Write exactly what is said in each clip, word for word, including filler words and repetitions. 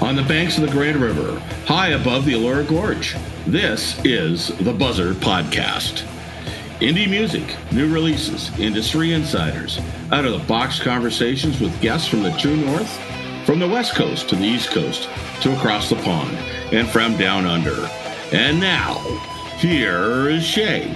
On the banks of the Grand River, high above the Elora Gorge, this is the Buzzr Podcast. Indie music, new releases, industry insiders, out-of-the-box conversations with guests from the true north, from the west coast to the east coast, to across the pond, and from down under. And now, here is Shay.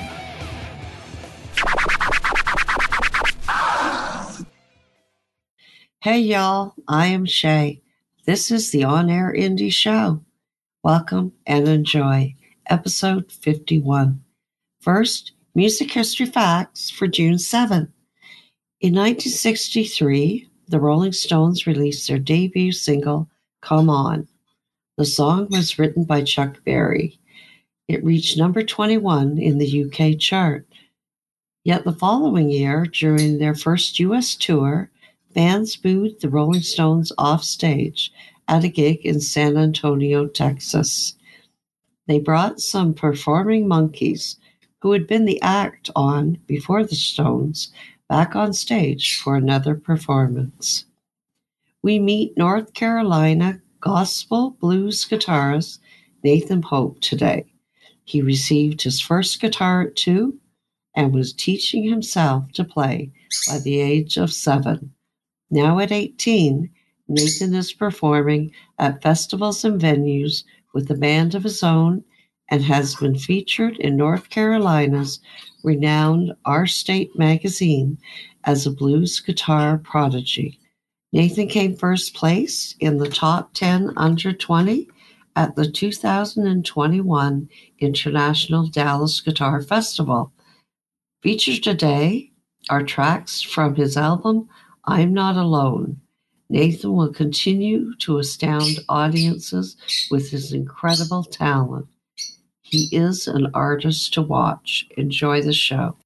Hey y'all, I am Shay. This is the On Air Indie Show. Welcome and enjoy episode fifty-one. First, music history facts for June seventh. In nineteen sixty-three, the Rolling Stones released their debut single, Come On. The song was written by Chuck Berry. It reached number twenty-one in the U K chart. Yet the following year, during their first U S tour, fans booed the Rolling Stones off stage at a gig in San Antonio, Texas. They brought some performing monkeys who had been the act on before the Stones back on stage for another performance. We meet North Carolina gospel blues guitarist Nathan Pope today. He received his first guitar at two and was teaching himself to play by the age of seven. Now at eighteen, Nathan is performing at festivals and venues with a band of his own and has been featured in North Carolina's renowned Our State magazine as a blues guitar prodigy. Nathan came first place in the top ten under twenty at the two thousand twenty-one International Dallas Guitar Festival. Featured today are tracks from his album I'm Not Alone. Nathan will continue to astound audiences with his incredible talent. He is an artist to watch. Enjoy the show.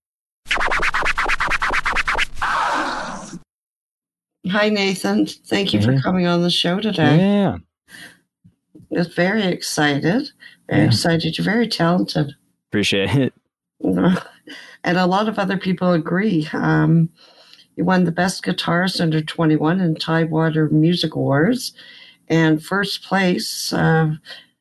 Hi, Nathan. Thank you for Mm-hmm. coming on the show today. Yeah. I'm very excited. Very Yeah. excited. You're very talented. Appreciate it. And a lot of other people agree. Um, you won the Best Guitarist Under twenty-one in Tidewater Music Awards and first place uh,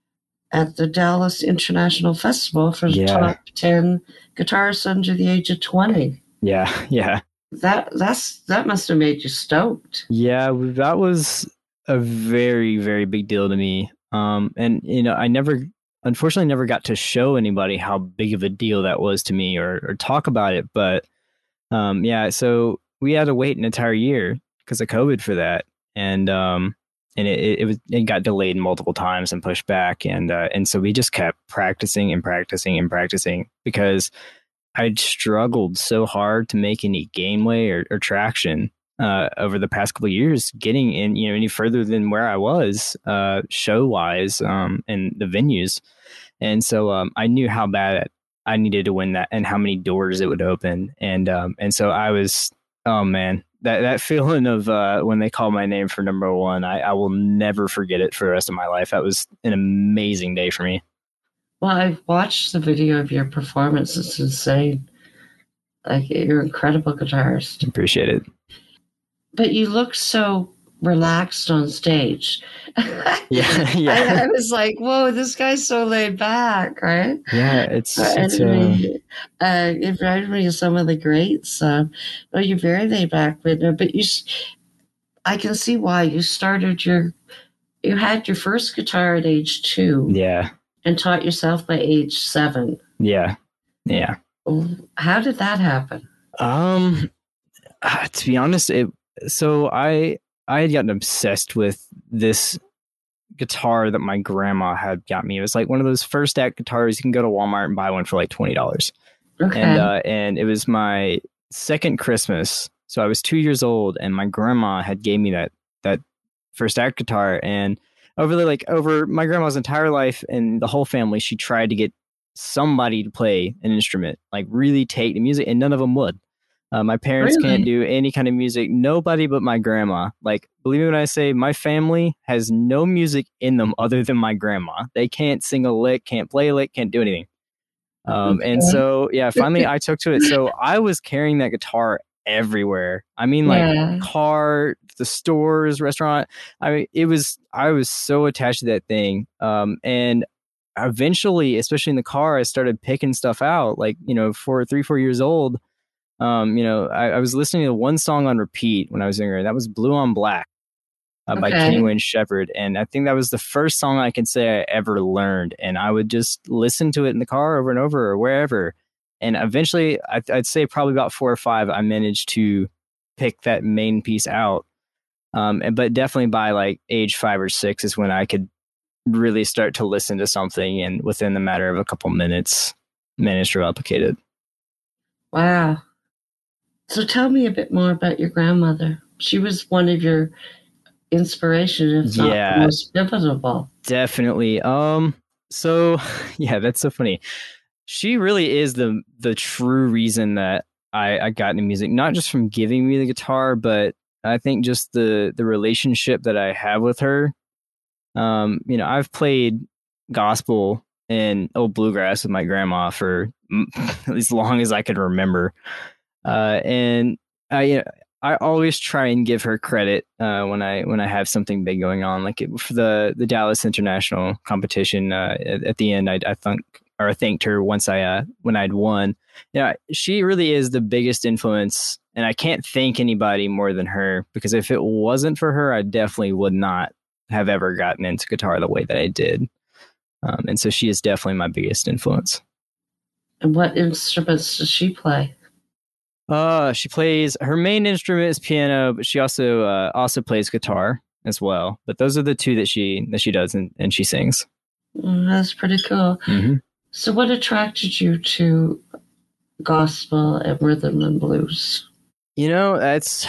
at the Dallas International Festival for the Yeah. top ten guitarists under the age of twenty. Yeah. Yeah. That that's that must have made you stoked. Yeah. That was a very, very big deal to me. Um, and, you know, I never, unfortunately, never got to show anybody how big of a deal that was to me or, or talk about it. But um, yeah, so we had to wait an entire year because of COVID for that. And, um, and it, it was, it got delayed multiple times and pushed back. And, uh, and so we just kept practicing and practicing and practicing because I'd struggled so hard to make any gainway or, or traction, uh, over the past couple of years, getting in, you know, any further than where I was, uh, show wise, um, and the venues. And so, um, I knew how bad I needed to win that and how many doors it would open. And, um, and so I was, oh man, that, that feeling of uh, when they call my name for number one, I, I will never forget it for the rest of my life. That was an amazing day for me. Well, I've watched the video of your performance. It's insane. Like, you're an incredible guitarist. Appreciate it. But you look so relaxed on stage. Yeah, yeah. I, I was like, whoa, this guy's so laid back, right? Yeah, it's, Uh, it's and uh, we- uh, it reminded me of some of the greats. Uh, well, you're very laid back, but uh, but you, s- I can see why you started your, you had your first guitar at age two yeah, and taught yourself by age seven. yeah, yeah. How did that happen? Um, uh, to be honest, it, so I, I had gotten obsessed with this guitar that my grandma had got me. It was like one of those first act guitars. You can go to Walmart and buy one for like twenty dollars. Okay. And, uh, and it was my second Christmas. So I was two years old and my grandma had gave me that, that first act guitar. And over the, like over my grandma's entire life and the whole family, she tried to get somebody to play an instrument, like really take the music, and none of them would. Uh, my parents Really? can't do any kind of music. Nobody but my grandma. Like, believe me when I say my family has no music in them other than my grandma. They can't sing a lick, can't play a lick, can't do anything. Um, and Okay. so, yeah, finally I took to it. So I was carrying that guitar everywhere. I mean, like Yeah. car, the stores, restaurant. I mean, it was, I was so attached to that thing. Um, and eventually, especially in the car, I started picking stuff out. Like, you know, for three, four years old, um, you know, I, I was listening to one song on repeat when I was younger. That was Blue on Black uh, by Kenny Okay. Wayne Shepherd. And I think that was the first song I can say I ever learned. And I would just listen to it in the car over and over or wherever. And eventually, I'd, I'd say probably about four or five, I managed to pick that main piece out. Um, and, but definitely by like age five or six is when I could really start to listen to something, and within the matter of a couple minutes, managed to replicate it. Wow. So tell me a bit more about your grandmother. She was one of your inspirations, if not Yeah. the most pivotal. Definitely. Um. So, yeah, that's so funny. She really is the the true reason that I, I got into music, not just from giving me the guitar, but I think just the the relationship that I have with her. Um, you know, I've played gospel and old bluegrass with my grandma for as long as I could remember. Uh, and I, you know, I always try and give her credit uh, when I when I have something big going on, like it, for the the Dallas International competition. Uh, at, at the end, I, I think or I thanked her once I uh, when I'd won. Yeah, she really is the biggest influence, and I can't thank anybody more than her, because if it wasn't for her, I definitely would not have ever gotten into guitar the way that I did. Um, and so she is definitely my biggest influence. And what instruments does she play? Uh, she plays, her main instrument is piano, but she also uh, also plays guitar as well. But those are the two that she that she does, and, and she sings. Mm, that's pretty cool. Mm-hmm. So what attracted you to gospel and rhythm and blues? You know, that's,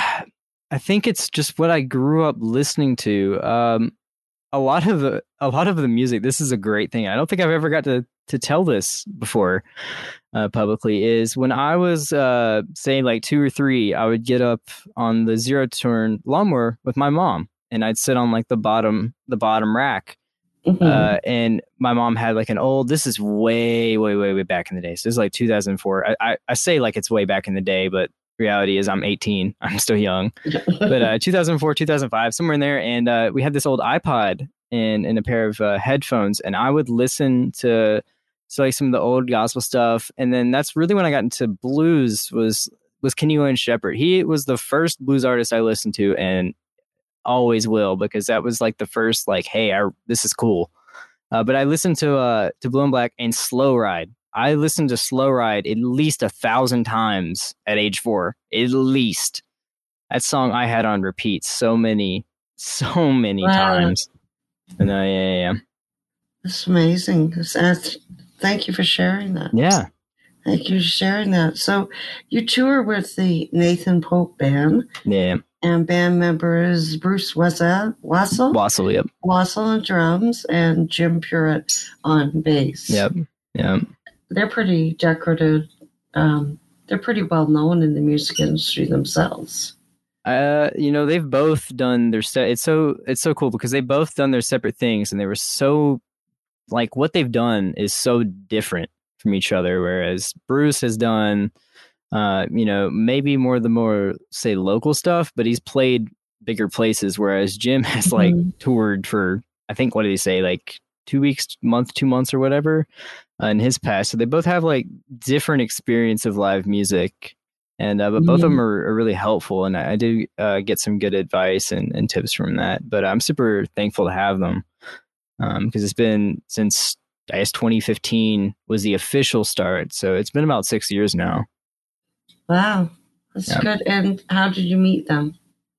I think it's just what I grew up listening to. Um, a lot of the, a lot of the music, this is a great thing. I don't think I've ever got to, to tell this before uh, publicly, is when I was, uh, say like two or three, I would get up on the zero turn lawnmower with my mom, and I'd sit on like the bottom, the bottom rack. Mm-hmm. Uh, and my mom had like an old, this is way, way, way, way back in the day. So this is like two thousand four. I, I, I say like it's way back in the day, but reality is I'm eighteen. I'm still young. But uh, two thousand four, two thousand five, somewhere in there. And uh, we had this old iPod and, and a pair of uh, headphones. And I would listen to, to like some of the old gospel stuff. And then that's really when I got into blues, was, was Kenny Wayne Shepherd. He was the first blues artist I listened to, and always will, because that was like the first, like, hey, I, this is cool. Uh, but I listened to uh, to Blue and Black and Slow Ride. I listened to Slow Ride at least a thousand times at age four. At least. That song I had on repeat so many, so many wow. times. And uh, yeah, yeah, yeah. That's amazing. That's, thank you for sharing that. Yeah. Thank you for sharing that. So you tour with the Nathan Pope Band. Yeah. And band member is Bruce Wassel. Wassel? Wassel, yep. Wassel on drums and Jim Purett on bass. Yep, yep. They're pretty decorative. Um, they're pretty well known in the music industry themselves. Uh, you know, they've both done their set. It's so it's so cool because they both done their separate things, and they were so, like, what they've done is so different from each other. Whereas Bruce has done, uh, you know, maybe more of the more, say, local stuff, but he's played bigger places. Whereas Jim has like mm-hmm. toured for, I think, what did he say, like two weeks, month, two months, or whatever, uh, in his past. So they both have like different experience of live music. And uh, but both mm-hmm. of them are, are really helpful, and I, I do uh, get some good advice and, and tips from that. But I'm super thankful to have them because um, it's been since, I guess, twenty fifteen was the official start, so it's been about six years now. Wow, that's yeah. good. And how did you meet them?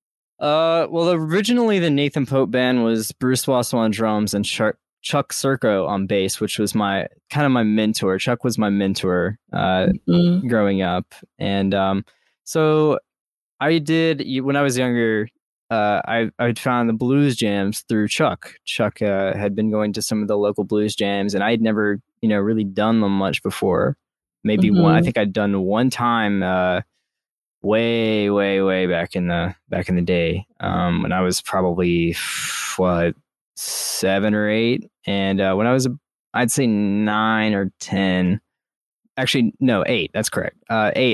Uh, well, originally the Nathan Pope Band was Bruce Wassel on drums and Chuck, Chuck Circo on bass, which was my kind of my mentor. Chuck was my mentor uh, mm-hmm. growing up. And um, so I did, when I was younger, uh, I I found the blues jams through Chuck. Chuck uh, had been going to some of the local blues jams, and I had never, you know, really done them much before. Maybe mm-hmm. one, I think I'd done one time uh, way, way, way back in the back in the day um, when I was probably, what, seven or eight. And uh, when I was, I'd say nine or ten, actually, no, eight. That's correct. Uh, eight.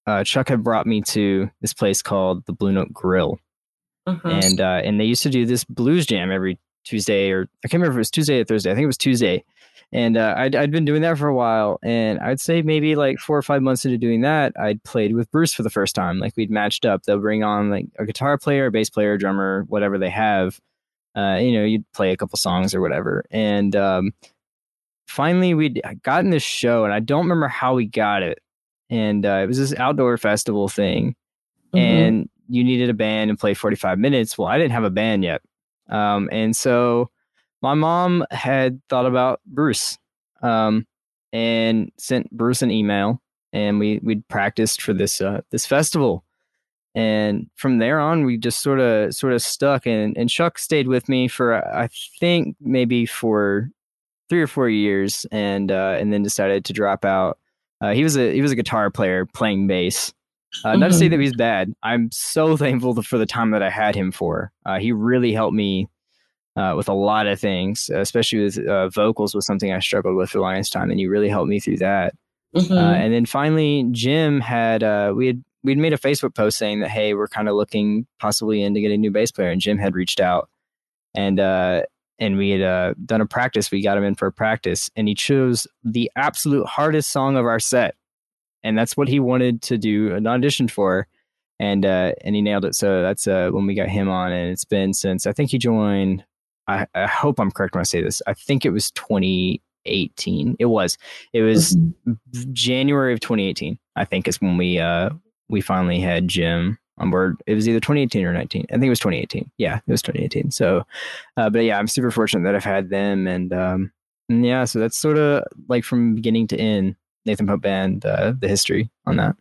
uh, Chuck had brought me to this place called the Blue Note Grill. Uh-huh. And uh, and they used to do this blues jam every Tuesday, or I can't remember if it was Tuesday or Thursday. I think it was Tuesday. And uh, I'd, I'd been doing that for a while. And I'd say maybe like four or five months into doing that, I'd played with Bruce for the first time. Like we'd matched up. They'll bring on like a guitar player, a bass player, drummer, whatever they have. Uh, you know, you'd play a couple songs or whatever. And um, finally, we'd gotten this show, and I don't remember how we got it. And uh, it was this outdoor festival thing. Mm-hmm. And you needed a band and play forty-five minutes. Well, I didn't have a band yet. Um, and so my mom had thought about Bruce um, and sent Bruce an email, and we, we'd practiced for this uh, this festival. And from there on, we just sort of sort of stuck. And, and Chuck stayed with me for, I think, maybe for three or four years, and uh, and then decided to drop out. Uh, he was a he was a guitar player playing bass. Uh, mm-hmm. Not to say that he's bad. I'm so thankful for the time that I had him for. Uh, he really helped me uh, with a lot of things, especially with uh, vocals was something I struggled with for the longest time, and he really helped me through that. Mm-hmm. Uh, and then finally, Jim had uh, we had we'd made a Facebook post saying that, hey, we're kind of looking possibly into getting a new bass player, and Jim had reached out, and uh, and we had uh, done a practice. We got him in for a practice, and he chose the absolute hardest song of our set. And that's what he wanted to do an audition for. And uh, and he nailed it. So that's uh, when we got him on. And it's been since, I think he joined, I, I hope I'm correct when I say this. I think it was twenty eighteen. It was. It was mm-hmm. January of twenty eighteen, I think, is when we uh, we finally had Jim on board. It was either twenty eighteen or nineteen. I think it was twenty eighteen. Yeah, it was twenty eighteen. So, uh, but yeah, I'm super fortunate that I've had them. And, um, and yeah, so that's sort of like from beginning to end. Nathan Pope Band, uh, the history on that.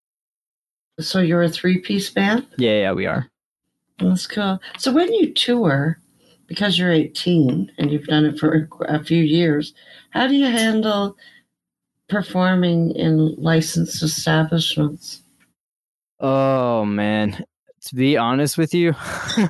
So you're a three-piece band? Yeah, yeah, we are. That's cool. So when you tour, because you're eighteen and you've done it for a few years, how do you handle performing in licensed establishments? Oh, man. To be honest with you,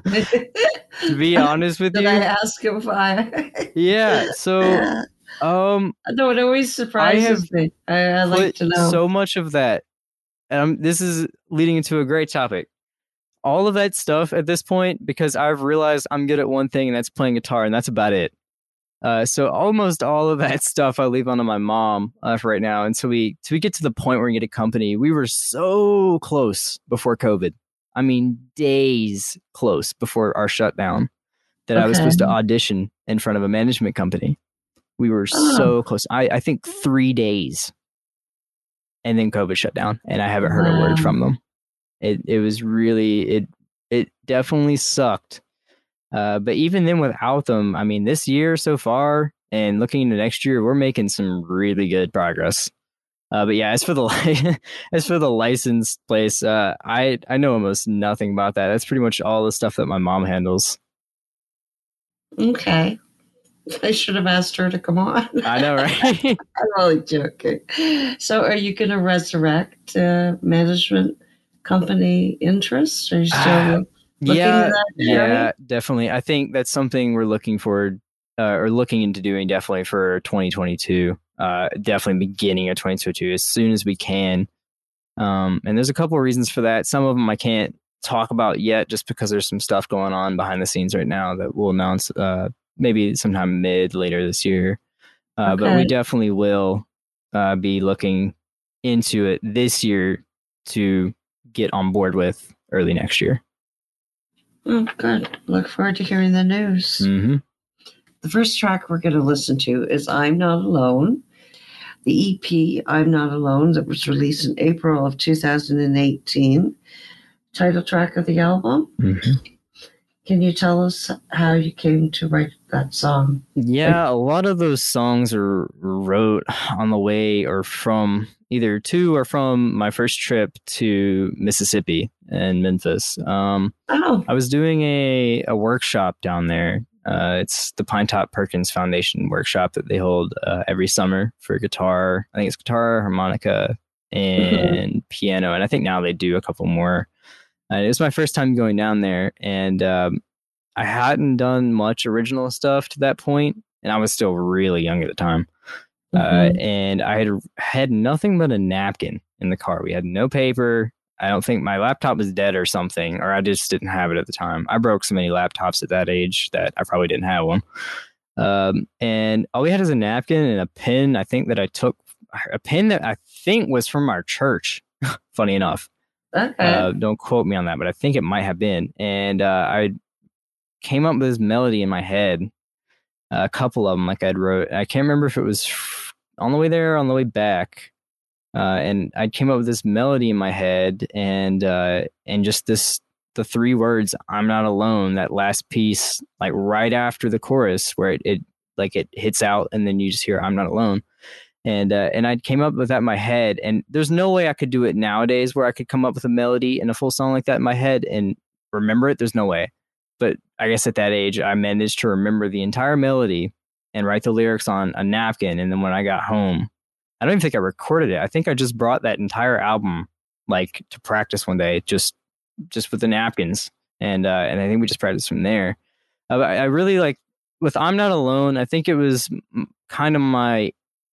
to be honest with Did you. Did I ask if I? Yeah, so... Um, no, it always surprises I me. I, I like to know so much of that. Um, this is leading into a great topic. All of that stuff at this point, because I've realized I'm good at one thing, and that's playing guitar, and that's about it. Uh, so almost all of that stuff I leave onto my mom uh, for right now. And so we, so we get to the point where we get a company. We were so close before COVID. I mean, days close before our shutdown that okay. I was supposed to audition in front of a management company. We were oh. so close. I, I think three days. And then COVID shut down, and I haven't heard wow. a word from them. It it was really, it it definitely sucked. Uh, but even then without them, I mean, this year so far and looking into next year, we're making some really good progress. Uh, but yeah, as for the as for the licensed place, uh, I, I know almost nothing about that. That's pretty much all the stuff that my mom handles. Okay. I should have asked her to come on. I know, right? I'm only joking. So are you going to resurrect uh, management company interests? Are you still uh, looking yeah, at that? Yeah, definitely. I think that's something we're looking forward uh, or looking into doing definitely for twenty twenty-two. Uh, definitely beginning of twenty twenty-two as soon as we can. Um, and there's a couple of reasons for that. Some of them I can't talk about yet just because there's some stuff going on behind the scenes right now that we'll announce uh, maybe sometime mid later this year. Uh, okay. But we definitely will uh, be looking into it this year to get on board with early next year. Oh, good. Look forward to hearing the news. Mm-hmm. The first track we're going to listen to is I'm Not Alone. The E P, I'm Not Alone, that was released in April of two thousand eighteen. Title track of the album. Mm-hmm. Can you tell us how you came to write that song? Yeah, a lot of those songs are wrote on the way or from either to or from my first trip to Mississippi and Memphis. Um, oh. I was doing a, a workshop down there. Uh, it's the Pinetop Perkins Foundation workshop that they hold uh, every summer for guitar. I think it's guitar, harmonica, and mm-hmm. piano. And I think now they do a couple more. Uh, it was my first time going down there, and um, I hadn't done much original stuff to that point, and I was still really young at the time. Mm-hmm. Uh, and I had had nothing but a napkin in the car. We had no paper. I don't think my laptop was dead or something, or I just didn't have it at the time. I broke so many laptops at that age that I probably didn't have one. Um, and all we had is a napkin and a pen. I think that I took a pen that I think was from our church. Funny enough. Okay. Uh, don't quote me on that, but I think it might have been. And uh, I came up with this melody in my head. Uh, a couple of them, like I'd wrote. I can't remember if it was on the way there or on the way back. Uh, and I came up with this melody in my head, and uh, and just this the three words "I'm not alone." That last piece, like right after the chorus, where it, it like it hits out, and then you just hear "I'm not alone." And uh, and I came up with that in my head, and there's no way I could do it nowadays, where I could come up with a melody and a full song like that in my head and remember it. There's no way. But I guess at that age, I managed to remember the entire melody and write the lyrics on a napkin. And then when I got home, I don't even think I recorded it. I think I just brought that entire album like to practice one day, just just with the napkins, and uh, and I think we just practiced from there. Uh, I, I really like with "I'm Not Alone." I think it was kind of my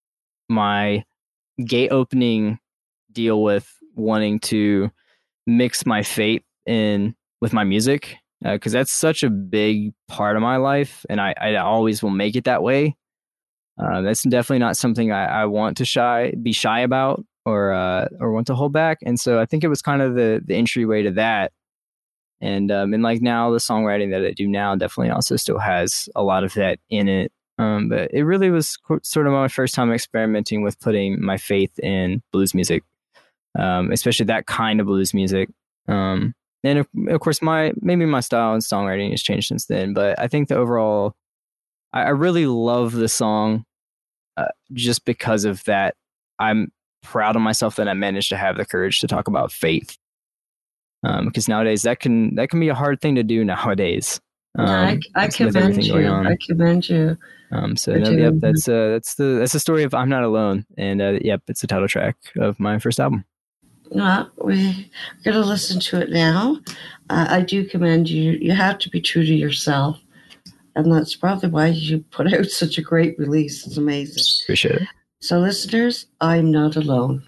my gate opening deal with wanting to mix my faith in with my music, because uh, that's such a big part of my life, and I, I always will make it that way. Uh, that's definitely not something I, I want to shy be shy about or uh, or want to hold back. And so I think it was kind of the the entryway to that. And um, and like now the songwriting that I do now definitely also still has a lot of that in it. Um, but it really was co- sort of my first time experimenting with putting my faith in blues music, um, especially that kind of blues music. Um, and of, of course, my maybe my style and songwriting has changed since then. But I think the overall, I, I really love the song uh, just because of that. I'm proud of myself that I managed to have the courage to talk about faith, um, because nowadays that can that can be a hard thing to do nowadays. Um, yeah, I, I commend you. I commend you. Um, so no, yep, that's uh, that's the that's the story of "I'm Not Alone," and uh, yep, it's the title track of my first album. Well, we're going to listen to it now. Uh, I do commend you. You have to be true to yourself, and that's probably why you put out such a great release. It's amazing. Appreciate it. So, listeners, I'm not alone.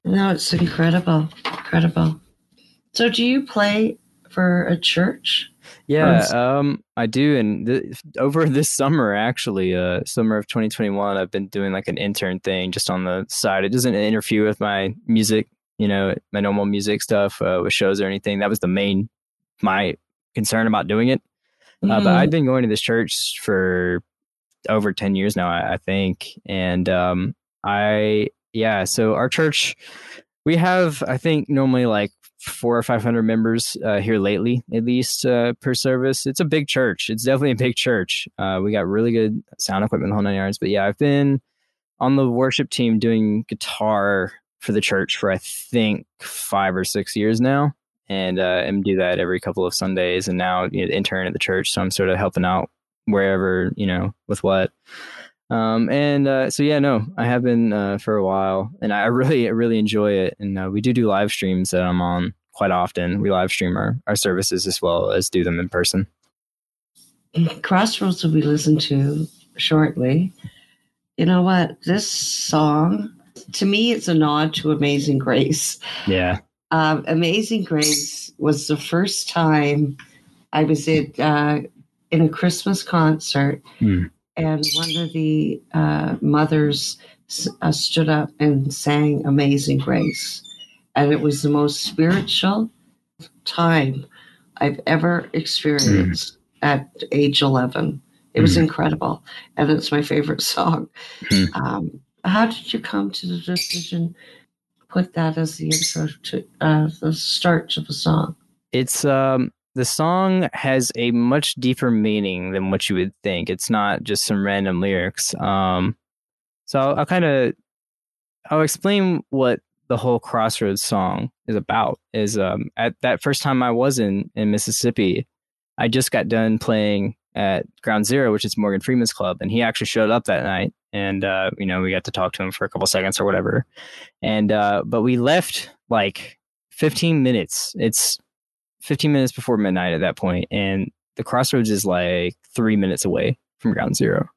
No, it's incredible. Incredible. So do you play for a church? Yeah, um, I do. And th- over this summer, actually, uh, summer of twenty twenty-one, I've been doing like an intern thing just on the side. It doesn't interfere with my music, you know, my normal music stuff uh, with shows or anything. That was the main, my concern about doing it. Uh, Mm-hmm. but I've been going to this church for over ten years now, I, I think. And um, I, yeah, so our church, we have, I think, normally like four or five hundred members uh, here lately, at least uh, per service. It's a big church. It's definitely a big church. Uh, we got really good sound equipment, the whole nine yards. But yeah, I've been on the worship team doing guitar for the church for I think five or six years now, and uh, and do that every couple of Sundays. And now, you know, intern at the church, so I'm sort of helping out wherever, you know, with what. Um, and uh, so yeah, no, I have been uh, for a while, and I really, I really enjoy it. And uh, we do do live streams that I'm on quite often. We live stream our, our services as well as do them in person. Crossroads will be listened to shortly. You know what? This song, to me, it's a nod to Amazing Grace. Yeah. Um, Amazing Grace was the first time I was at, uh, in a Christmas concert, mm. and one of the uh, mothers uh, stood up and sang Amazing Grace. And it was the most spiritual time I've ever experienced mm. at age eleven. It was mm. incredible. And it's my favorite song. Mm. Um, how did you come to the decision to put that as the intro to uh, the start to the song? It's um, the song has a much deeper meaning than what you would think. It's not just some random lyrics. Um, so I'll, I'll kind of I'll explain what the whole Crossroads song is about. Is um, at that first time I was in in Mississippi, I just got done playing at Ground Zero, which is Morgan Freeman's club, and he actually showed up that night, and uh, you know, we got to talk to him for a couple seconds or whatever. And uh, but we left like fifteen minutes. It's fifteen minutes before midnight at that point, and the Crossroads is like three minutes away from Ground Zero.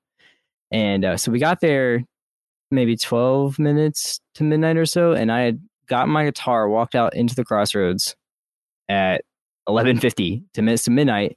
And uh, so we got there maybe twelve minutes to midnight or so, and I had gotten my guitar, walked out into the Crossroads at eleven fifty, ten minutes to midnight,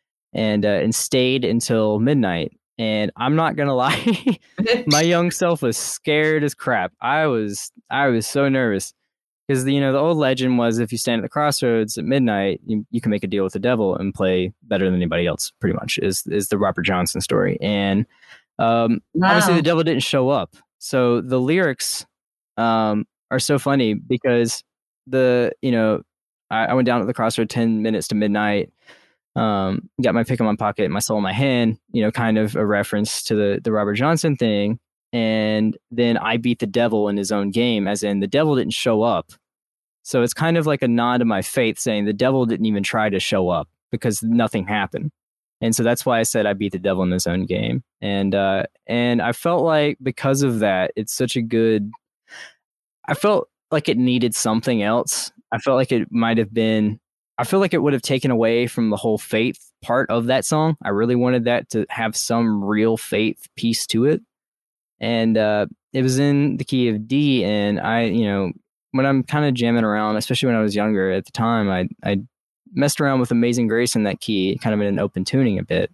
and uh, and stayed until midnight. And I'm not gonna lie, my young self was scared as crap. I was I was so nervous. Because, you know, the old legend was if you stand at the Crossroads at midnight, you, you can make a deal with the devil and play better than anybody else, pretty much, is is the Robert Johnson story. And um, wow. Obviously the devil didn't show up. So the lyrics um, are so funny because the, you know, I, I went down at the Crossroads ten minutes to midnight, um, got my pick in my pocket, my soul in my hand, you know, kind of a reference to the, the Robert Johnson thing. And then I beat the devil in his own game, as in the devil didn't show up. So it's kind of like a nod to my faith, saying the devil didn't even try to show up because nothing happened. And so that's why I said I beat the devil in his own game. And uh, and I felt like because of that, it's such a good, I felt like it needed something else. I felt like it might have been, I feel like it would have taken away from the whole faith part of that song. I really wanted that to have some real faith piece to it. And uh, it was in the key of D, and I, you know, when I'm kind of jamming around, especially when I was younger at the time, I I messed around with Amazing Grace in that key, kind of in an open tuning a bit.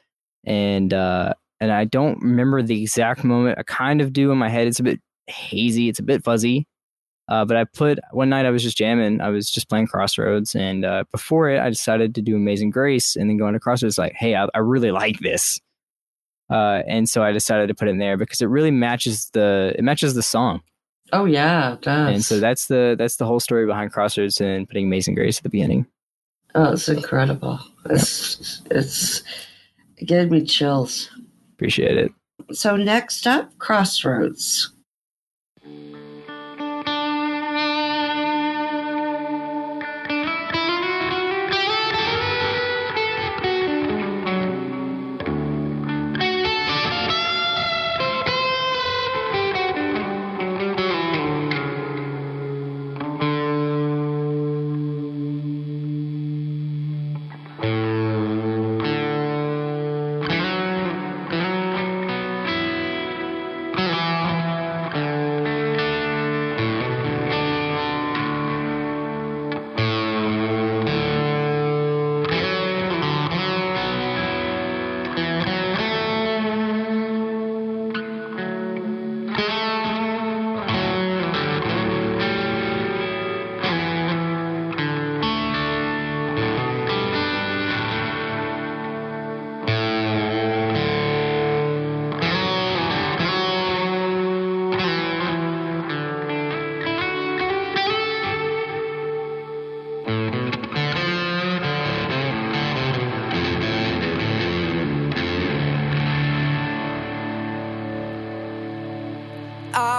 And uh, and I don't remember the exact moment. I kind of do in my head. It's a bit hazy. It's a bit fuzzy. Uh, but I put, one night I was just jamming. I was just playing Crossroads. And uh, before it, I decided to do Amazing Grace, and then go into Crossroads like, hey, I, I really like this. Uh, and so I decided to put it in there because it really matches the it matches the song. Oh yeah, it does. And so that's the that's the whole story behind Crossroads and putting Amazing Grace at the beginning. Oh, it's incredible. It's yep. it's it gave me chills. Appreciate it. So next up, Crossroads.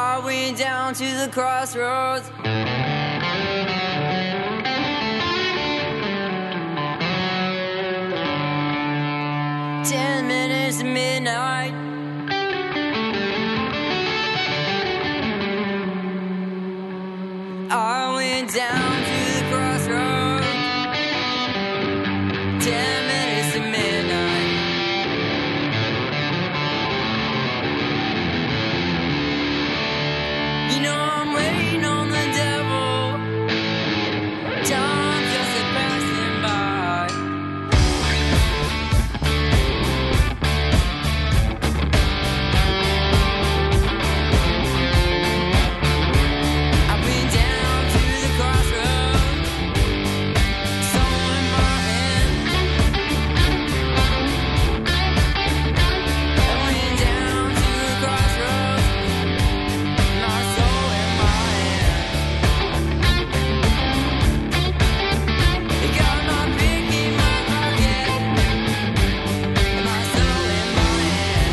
I went down to the crossroads. Ten minutes to midnight. I went down to the crossroads. Ten minutes to midnight. You know I'm waiting on the devil. Time just a passing by. I've been down to the crossroads. Soul in my hand. I went down to the crossroads. My soul in my hand. You got my pick in my pocket. And my soul in my hand.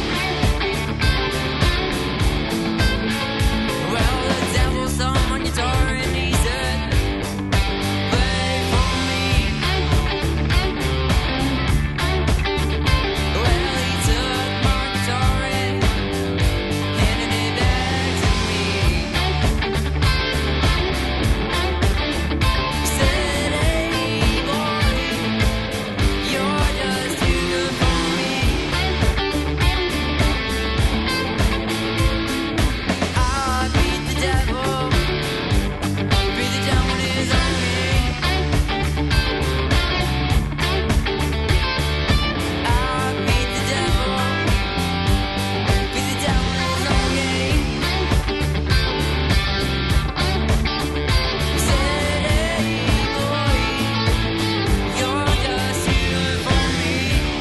Well, the devil saw my guitar and he said, play for me. Well, he took my guitar and handed it back to me. He said, hey boy, you're just too good for me. I beat the devil, beat the devil in his own game. I beat the devil, beat the devil in his own game. He said, hey boy, you're just too good for me.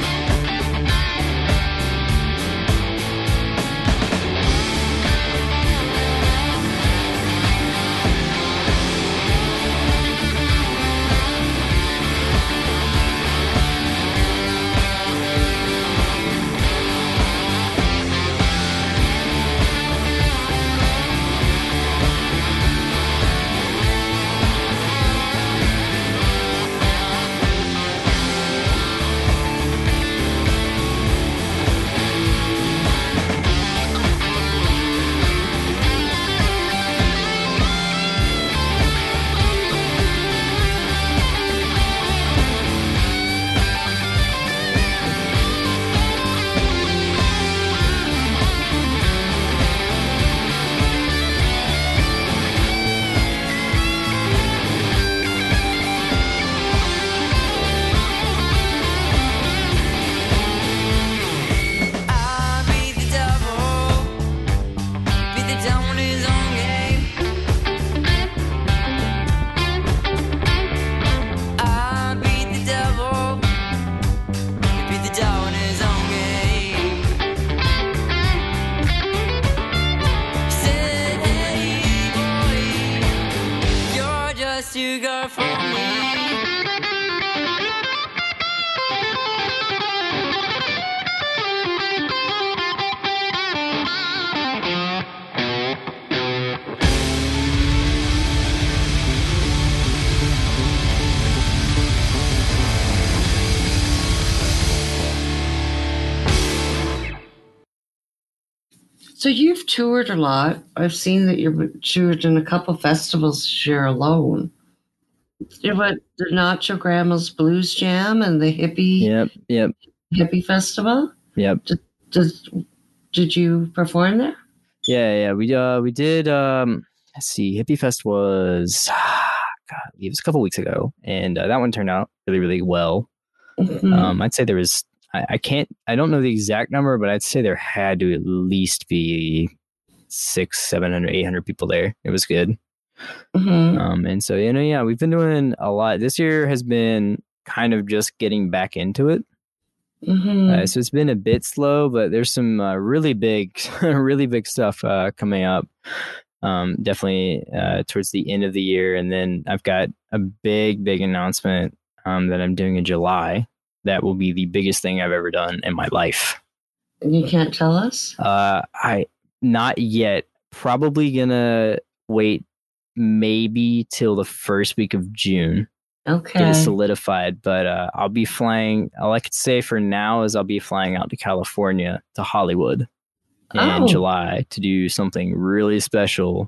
I beat the devil, beat the devil in his own game. I beat the devil, beat the devil in his own game. He said, hey boy, you're just too good for me. So you've toured a lot. I've seen that you've toured in a couple festivals this year alone. You went the Nacho Grandma's Blues Jam and the Hippie Yep, yep, Hippie Festival. yep. Did, did you perform there? Yeah, yeah. We uh we did um let's see, Hippie Fest was God, it was a couple weeks ago, and uh, that one turned out really, really well. Mhm. Um, I'd say there was I, I can't I don't know the exact number, but I'd say there had to at least be six, seven hundred, eight hundred people there. It was good. Mhm. Um, and so, you know, yeah, we've been doing a lot. This year has been kind of just getting back into it. Mhm. Uh, so it's been a bit slow, but there's some uh, really big, really big stuff uh, coming up. Um, definitely uh, towards the end of the year. And then I've got a big, big announcement um, that I'm doing in July. That will be the biggest thing I've ever done in my life. You can't tell us? Uh, I not yet. probably gonna wait maybe till the first week of June, get Okay. it solidified. But uh, I'll be flying. All I could say for now is I'll be flying out to California, to Hollywood, in Oh. July to do something really special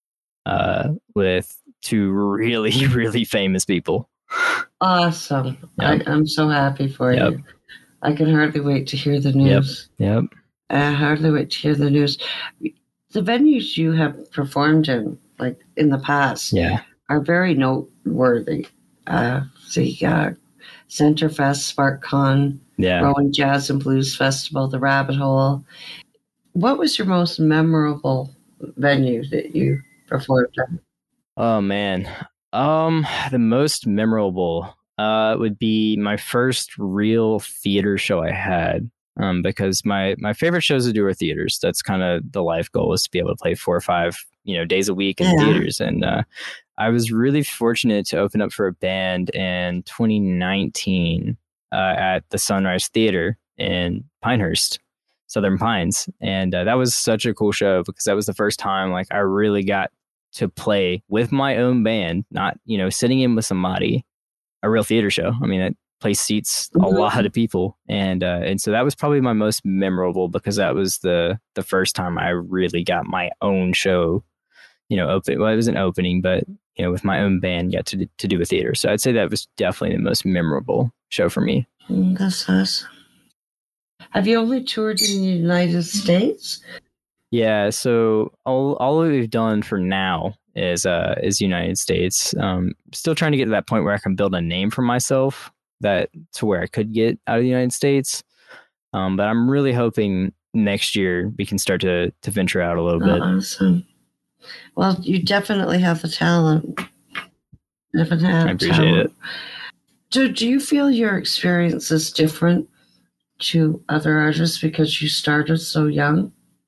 uh, with two really, really famous people. Awesome. Yep. I, I'm so happy for Yep. you. I can hardly wait to hear the news. Yep. I hardly wait to hear the news. The venues you have performed in, like in the past, Yeah. are very noteworthy. Uh, the uh, Centerfest, SparkCon, Yeah. Rowan Jazz and Blues Festival, the Rabbit Hole. What was your most memorable venue that you performed in? Oh man. Um, the most memorable uh would be my first real theater show I had. Um, because my my favorite shows to do are theaters. That's kind of the life goal, is to be able to play four or five, you know, days a week in Yeah. theaters. And uh, I was really fortunate to open up for a band in twenty nineteen uh, at the Sunrise Theater in Pinehurst, Southern Pines, and uh, that was such a cool show because that was the first time like I really got to play with my own band, not, you know, sitting in with somebody, a real theater show. I mean, it place seats a Mhm. lot of people, and uh, and so that was probably my most memorable because that was the the first time I really got my own show, you know, open. Well, it was an opening, but you know, with my own band, got to to do a theater. So I'd say that was definitely the most memorable show for me. Mm, That's awesome. Have you only toured in the United States? Yeah, so all all we've done for now is uh is United States. Um, still trying to get to that point where I can build a name for myself, that to where I could get out of the United States. Um, but I'm really hoping next year we can start to to venture out a little Oh, bit. awesome. Well, you definitely have the talent. Definitely have I appreciate talent. it. Do, do you feel your experience is different to other artists because you started so young?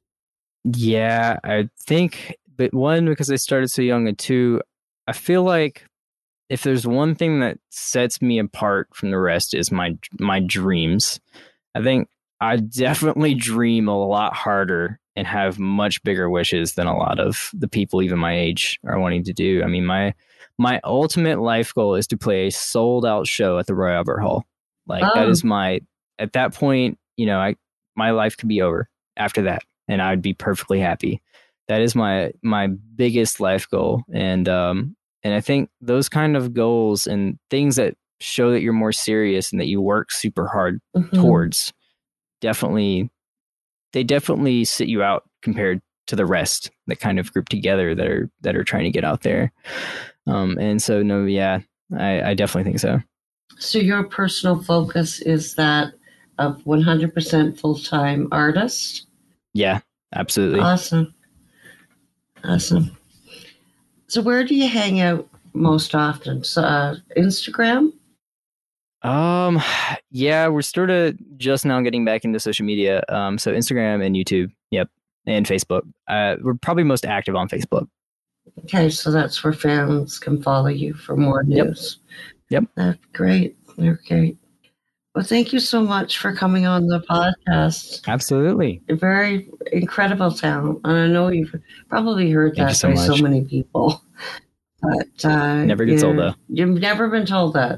Yeah, I think, but one, because I started so young, and two, I feel like if there's one thing that sets me apart from the rest is my my dreams. I think I definitely dream a lot harder and have much bigger wishes than a lot of the people even my age are wanting to do. I mean, my my ultimate life goal is to play a sold out show at the Royal Albert Hall. Like that Oh. is my, at that point, you know, I my life could be over after that, and I'd be perfectly happy. That is my my biggest life goal, and um and I think those kind of goals and things that show that you're more serious and that you work super hard Mhm. towards definitely, they definitely sit you out compared to the rest that kind of group together that are that are trying to get out there. Um, and so no, yeah, I, I definitely think so. So your personal focus is that of one hundred percent full-time artist? Yeah, absolutely. Awesome. Awesome. So where do you hang out most often? So, uh, Instagram? Um, yeah, we're sort of just now getting back into social media. Um, so Instagram and YouTube, yep, and Facebook. Uh, we're probably most active on Facebook. Okay, so that's where fans can follow you for more Yep. news. Yep. That's great. They're great. Well, thank you so much for coming on the podcast. Absolutely. You're very incredible talent. And I know you've probably heard Thank that you so by so much. many people. But uh, Never gets old, you're- though. You've never been told that.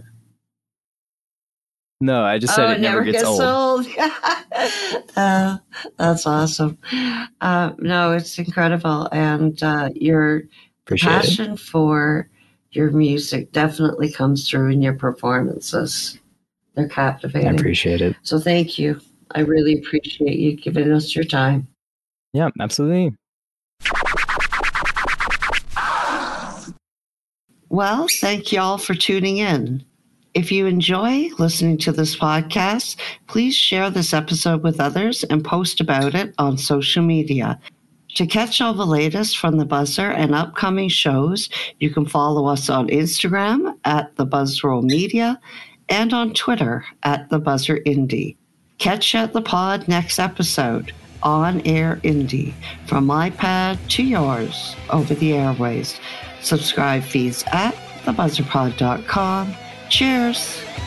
No, I just said Oh, it never gets old. old. uh, that's awesome. Uh, no, it's incredible. And uh, your Appreciate it. passion for your music definitely comes through in your performances. They're I captivating. appreciate it. So thank you. I really appreciate you giving us your time. Yeah, absolutely. Well, thank you all for tuning in. If you enjoy listening to this podcast, please share this episode with others and post about it on social media. To catch all the latest from The Buzzer and upcoming shows, you can follow us on Instagram at The Buzzroll Media and on Twitter at The Buzzer Indie. Catch you at the pod next episode, On Air Indie, from my pad to yours over the airways. Subscribe feeds at the buzzer pod dot com. Cheers.